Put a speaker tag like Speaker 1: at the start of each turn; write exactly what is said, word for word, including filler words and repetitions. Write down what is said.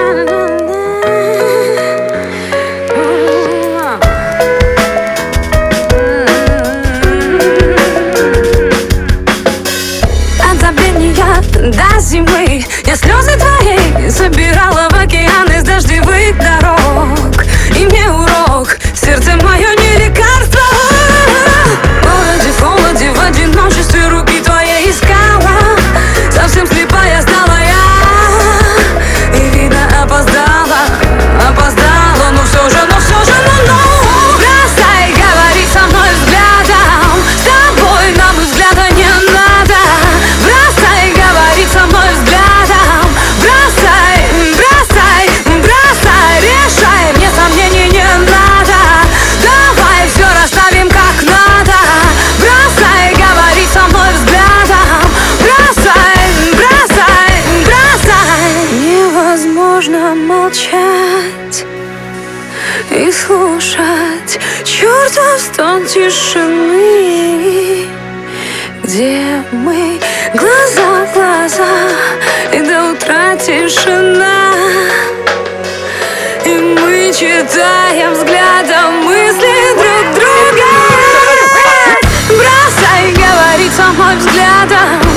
Speaker 1: До зимы я слезы твои собирала в океан из дождевых дорог. И мне урок, сердце мое не лекарство. В городе, в холоде, в одиночестве руки твои искала. Совсем слепая стала я, и видно опоздала, опоздала, но все же, но все же, ну, ну. Бросай говорить со мной взглядом, с тобой нам и взгляда не надо. Бросай говорить со мной взглядом, бросай, бросай, бросай, решай, мне сомнений не надо. Давай все расставим как надо. Бросай говорить со мной взглядом, бросай, бросай, бросай. Невозможно молчать и слушать чертов стон тишины, где мы глаза в глаза, и до утра тишина. И мы читаем взглядом мысли друг друга. Бросай говорить со мной взглядом,